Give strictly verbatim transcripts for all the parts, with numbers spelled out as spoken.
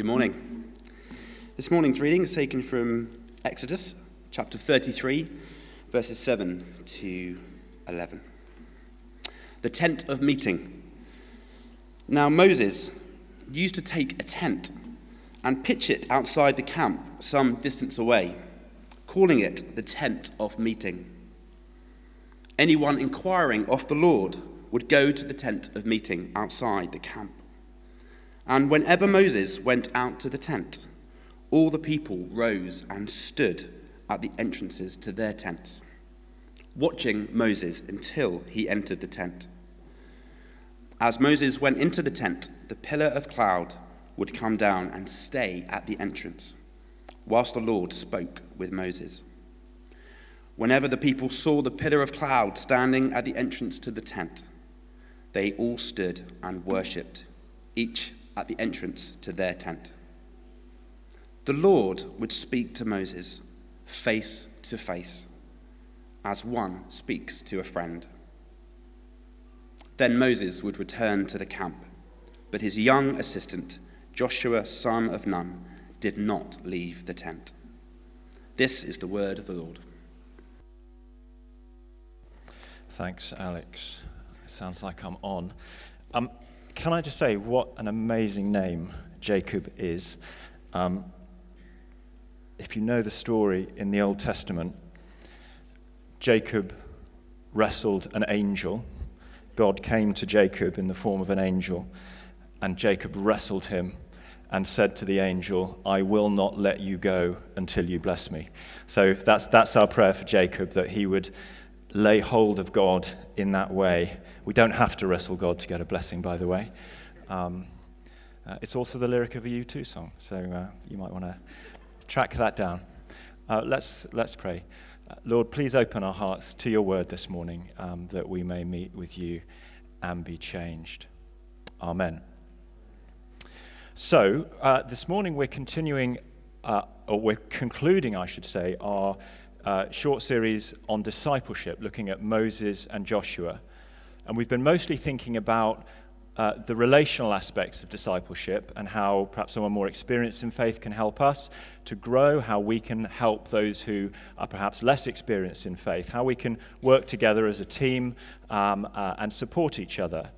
Good morning. This morning's reading is taken from Exodus chapter thirty-three, verses seven to eleven. The tent of meeting. Now Moses used to take a tent and pitch it outside the camp some distance away, calling it the tent of meeting. Anyone inquiring of the Lord would go to the tent of meeting outside the camp. And whenever Moses went out to the tent, all the people rose and stood at the entrances to their tents, watching Moses until he entered the tent. As Moses went into the tent, the pillar of cloud would come down and stay at the entrance, whilst the Lord spoke with Moses. Whenever the people saw the pillar of cloud standing at the entrance to the tent, they all stood and worshipped, each at the entrance to their tent. The Lord would speak to Moses face to face, as one speaks to a friend. Then Moses would return to the camp, but his young assistant, Joshua, son of Nun, did not leave the tent. This is the word of the Lord. Thanks, Alex. It sounds like I'm on. Um, can I just say what an amazing name Jacob is? Um, if you know the story in the Old Testament, Jacob wrestled an angel. God came to Jacob in the form of an angel, and Jacob wrestled him and said to the angel, "I will not let you go until you bless me." So that's that's our prayer for Jacob, that he would lay hold of God in that way. We don't have to wrestle God to get a blessing, by the way. Um, uh, it's also the lyric of a U two song, so uh, you might want to track that down. Uh, let's let's pray. Uh, Lord, please open our hearts to your word this morning, um, that we may meet with you and be changed. Amen. So, uh, this morning we're continuing, uh, or we're concluding, I should say, our uh, short series on discipleship, looking at Moses and Joshua. And we've been mostly thinking about uh, the relational aspects of discipleship and how perhaps someone more experienced in faith can help us to grow, how we can help those who are perhaps less experienced in faith, how we can work together as a team um, uh, and support each other.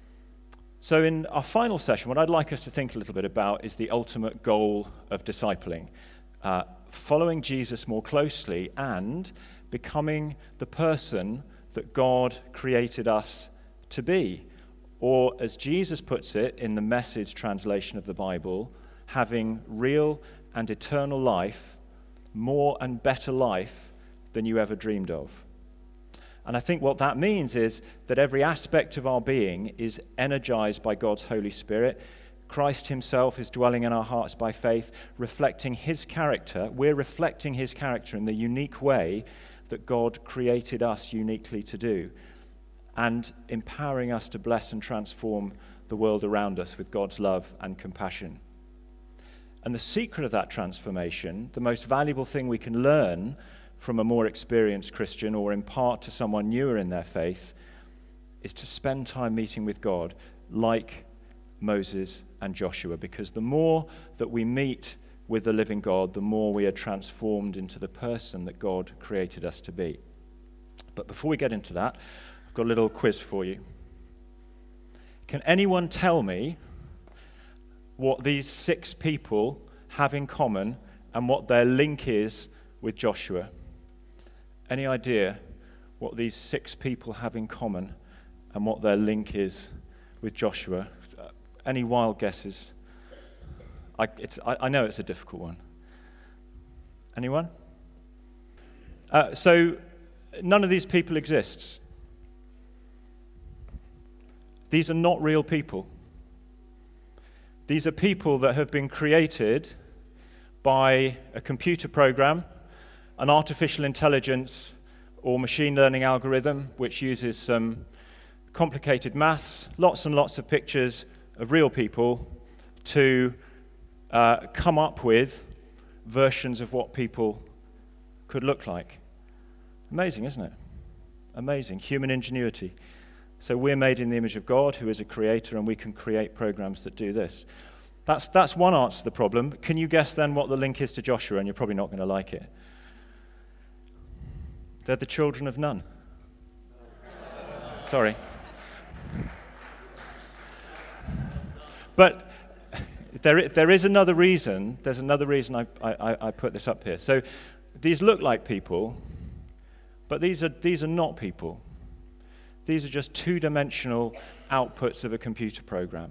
So in our final session, what I'd like us to think a little bit about is the ultimate goal of discipling, uh, following Jesus more closely and becoming the person that God created us to be. Or, as Jesus puts it in the Message translation of the Bible, having real and eternal life, more and better life than you ever dreamed of. And I think what that means is that every aspect of our being is energized by God's Holy Spirit. Christ himself is dwelling in our hearts by faith, reflecting his character. We're reflecting his character in the unique way that God created us uniquely to do, and empowering us to bless and transform the world around us with God's love and compassion. And the secret of that transformation, the most valuable thing we can learn from a more experienced Christian or impart to someone newer in their faith, is to spend time meeting with God like Moses and Joshua, because the more that we meet with the living God, the more we are transformed into the person that God created us to be. But before we get into that, I've got a little quiz for you. Can anyone tell me what these six people have in common and what their link is with Joshua? Any idea what these six people have in common and what their link is with Joshua? Uh, any wild guesses? I, it's, I, I know it's a difficult one. Anyone? Uh, so, none of these people exists. These are not real people. These are people that have been created by a computer program, an artificial intelligence or machine learning algorithm which uses some complicated maths, lots and lots of pictures of real people to uh, come up with versions of what people could look like. Amazing, isn't it? Amazing. Human ingenuity. So we're made in the image of God, who is a creator, and we can create programs that do this. That's, that's one answer to the problem. Can you guess then what the link is to Joshua? And you're probably not going to like it. They're the children of none. Sorry. But there, there is another reason. There's another reason I, I, I put this up here. So these look like people, but these are, these are not people. These are just two-dimensional outputs of a computer program.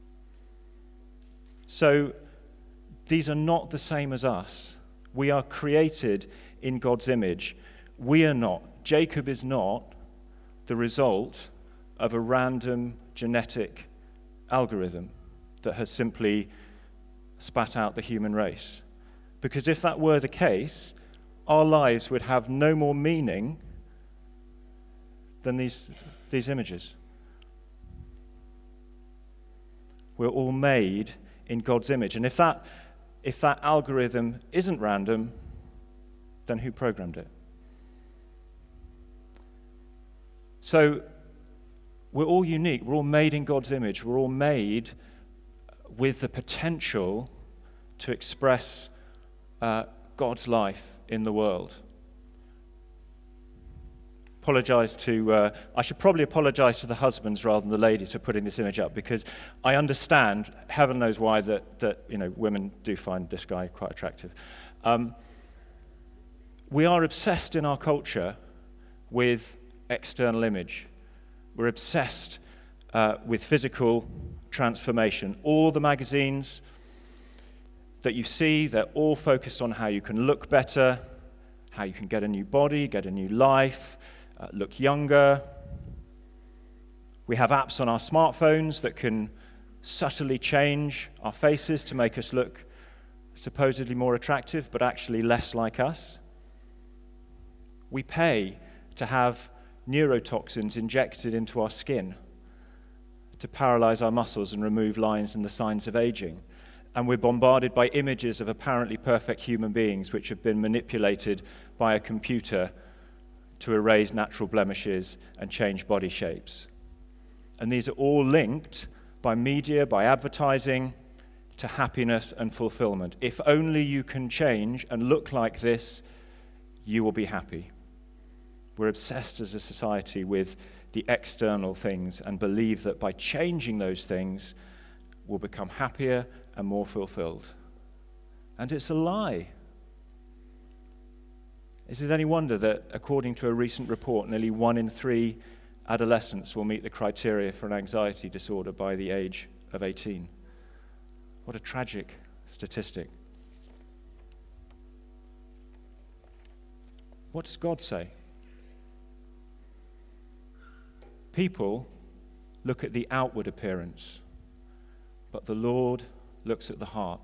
So these are not the same as us. We are created in God's image. We are not. Jacob is not the result of a random genetic algorithm that has simply spat out the human race. Because if that were the case, our lives would have no more meaning than these, these images. We're all made in God's image. And if that, if that algorithm isn't random, then who programmed it? So we're all unique. We're all made in God's image. We're all made with the potential to express uh, God's life in the world. Apologize to, uh, I should probably apologize to the husbands rather than the ladies for putting this image up, because I understand, heaven knows why, that, that you know, women do find this guy quite attractive. Um, we are obsessed in our culture with external image. We're obsessed uh, with physical transformation. All the magazines that you see, they're all focused on how you can look better, how you can get a new body, get a new life, uh, look younger. We have apps on our smartphones that can subtly change our faces to make us look supposedly more attractive, but actually less like us. We pay to have neurotoxins injected into our skin to paralyze our muscles and remove lines and the signs of aging. And we're bombarded by images of apparently perfect human beings which have been manipulated by a computer to erase natural blemishes and change body shapes. And these are all linked by media, by advertising, to happiness and fulfillment. If only you can change and look like this, you will be happy. We're obsessed as a society with the external things and believe that by changing those things, we'll become happier and more fulfilled. And it's a lie. Is it any wonder that, according to a recent report, nearly one in three adolescents will meet the criteria for an anxiety disorder by the age of eighteen? What a tragic statistic. What does God say? People look at the outward appearance, but the Lord looks at the heart.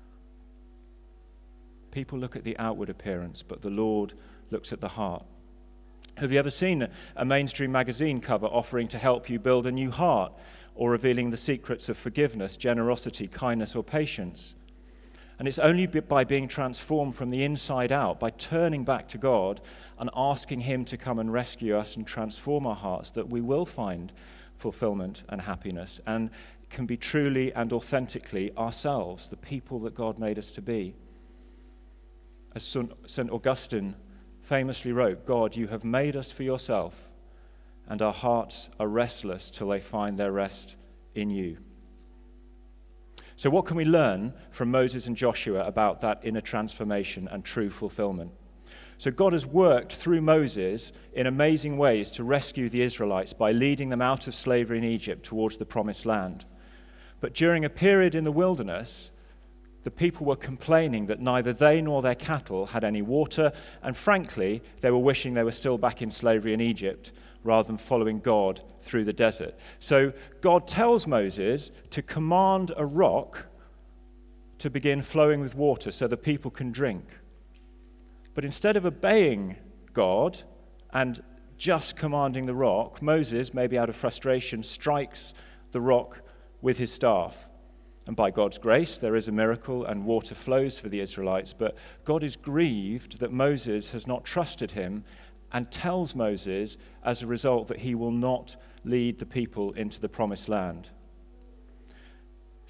People look at the outward appearance, but the Lord looks at the heart. Have you ever seen a mainstream magazine cover offering to help you build a new heart, or revealing the secrets of forgiveness, generosity, kindness, or patience? And it's only by being transformed from the inside out, by turning back to God and asking Him to come and rescue us and transform our hearts, that we will find fulfillment and happiness and can be truly and authentically ourselves, the people that God made us to be. As Saint Augustine famously wrote, "God, you have made us for yourself, and our hearts are restless till they find their rest in you." So what can we learn from Moses and Joshua about that inner transformation and true fulfillment? So God has worked through Moses in amazing ways to rescue the Israelites by leading them out of slavery in Egypt towards the promised land. But during a period in the wilderness, the people were complaining that neither they nor their cattle had any water, and frankly, they were wishing they were still back in slavery in Egypt rather than following God through the desert. So God tells Moses to command a rock to begin flowing with water so the people can drink. But instead of obeying God and just commanding the rock, Moses, maybe out of frustration, strikes the rock with his staff. And by God's grace, there is a miracle and water flows for the Israelites. But God is grieved that Moses has not trusted him and tells Moses as a result that he will not lead the people into the promised land.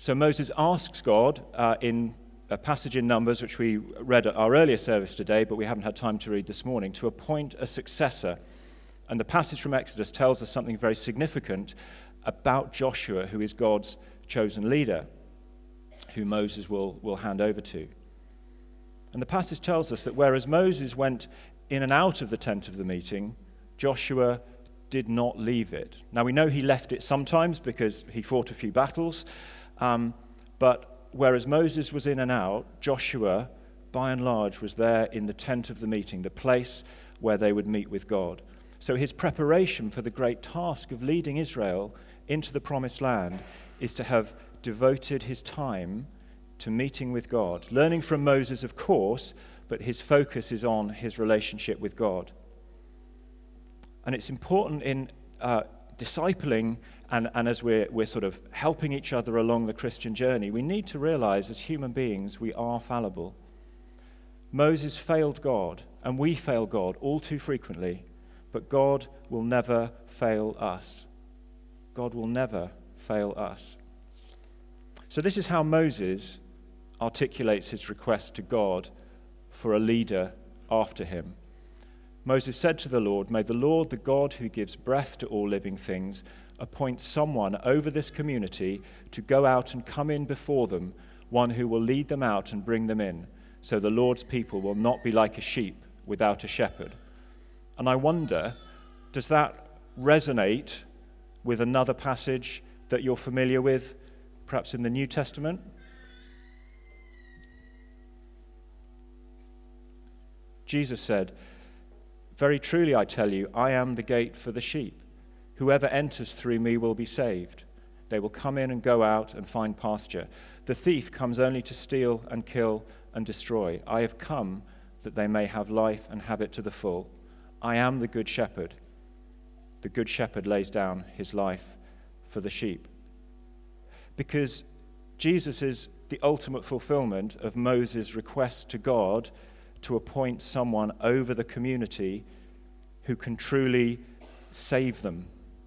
So Moses asks God uh, in a passage in Numbers, which we read at our earlier service today, but we haven't had time to read this morning, to appoint a successor. And the passage from Exodus tells us something very significant about Joshua, who is God's chosen leader, who Moses will, will hand over to. And the passage tells us that whereas Moses went in and out of the tent of the meeting, Joshua did not leave it. Now we know he left it sometimes because he fought a few battles, um, but whereas Moses was in and out, Joshua, by and large, was there in the tent of the meeting, the place where they would meet with God. So his preparation for the great task of leading Israel into the promised land is to have devoted his time to meeting with God, learning from Moses, of course, but his focus is on his relationship with God. And it's important in uh, discipling and, and as we're, we're sort of helping each other along the Christian journey, we need to realize as human beings we are fallible. Moses failed God, and we fail God all too frequently, but God will never fail us. God will never fail us. So this is how Moses articulates his request to God for a leader after him. Moses said to the Lord, "May the Lord, the God who gives breath to all living things, appoint someone over this community to go out and come in before them, one who will lead them out and bring them in, so the Lord's people will not be like a sheep without a shepherd." And I wonder, does that resonate with another passage that you're familiar with, perhaps in the New Testament? Jesus said, "Very truly I tell you, I am the gate for the sheep. Whoever enters through me will be saved. They will come in and go out and find pasture. The thief comes only to steal and kill and destroy. I have come that they may have life and have it to the full. I am the good shepherd. The good shepherd lays down his life for the sheep." Because Jesus is the ultimate fulfillment of Moses' request to God to appoint someone over the community who can truly save them.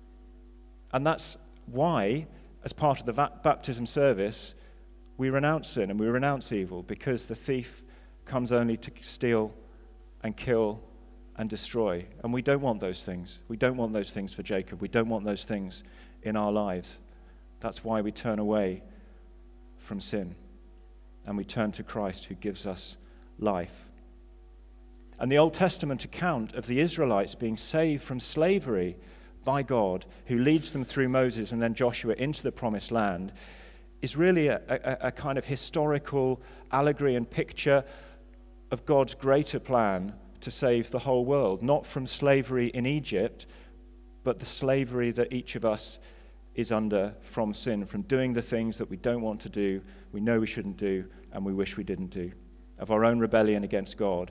And that's why, as part of the baptism service, we renounce sin and we renounce evil, because the thief comes only to steal and kill and destroy. And we don't want those things. We don't want those things for Jacob. We don't want those things in our lives. That's why we turn away from sin and we turn to Christ, who gives us life. And the Old Testament account of the Israelites being saved from slavery by God, who leads them through Moses and then Joshua into the promised land, is really a, a, a kind of historical allegory and picture of God's greater plan to save the whole world, not from slavery in Egypt, but the slavery that each of us is under from sin, from doing the things that we don't want to do, we know we shouldn't do, and we wish we didn't do, of our own rebellion against God,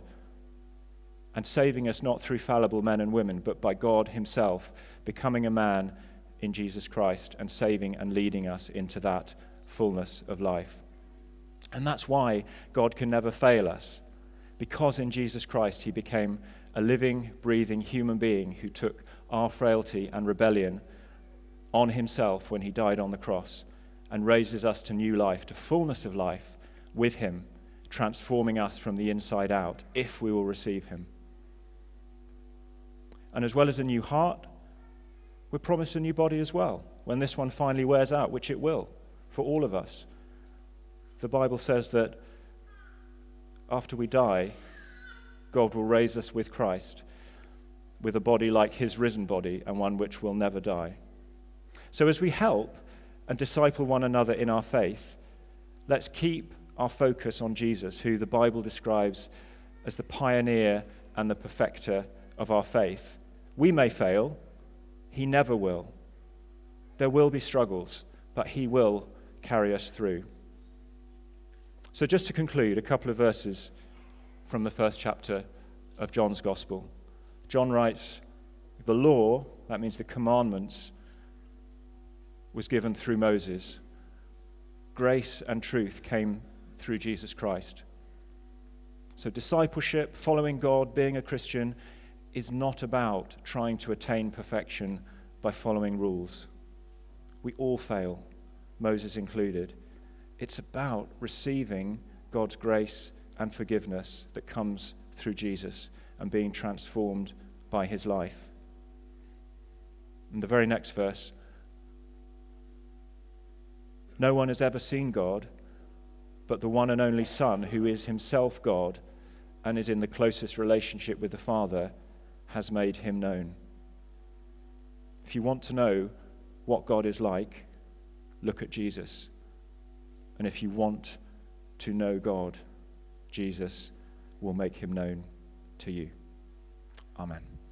and saving us not through fallible men and women, but by God himself becoming a man in Jesus Christ and saving and leading us into that fullness of life. And that's why God can never fail us, because in Jesus Christ he became a living, breathing human being who took our frailty and rebellion on himself when he died on the cross and raises us to new life, to fullness of life with him, transforming us from the inside out if we will receive him. And as well as a new heart, we're promised a new body as well, when this one finally wears out, which it will, for all of us. The Bible says that after we die, God will raise us with Christ, with a body like his risen body, and one which will never die. So as we help and disciple one another in our faith, let's keep our focus on Jesus, who the Bible describes as the pioneer and the perfecter of our faith. We may fail, he never will. There will be struggles, but he will carry us through. So just to conclude, a couple of verses from the first chapter of John's Gospel. John writes, "The law," that means the commandments, "was given through Moses. Grace and truth came through Jesus Christ." So discipleship, following God, being a Christian, is not about trying to attain perfection by following rules. We all fail, Moses included, It's about receiving God's grace and forgiveness that comes through Jesus and being transformed by his life. In the very next verse, no one has ever seen God, but the one and only Son, who is himself God and is in the closest relationship with the Father, has made him known. If you want to know what God is like, look at Jesus. And if you want to know God, Jesus will make him known to you. Amen.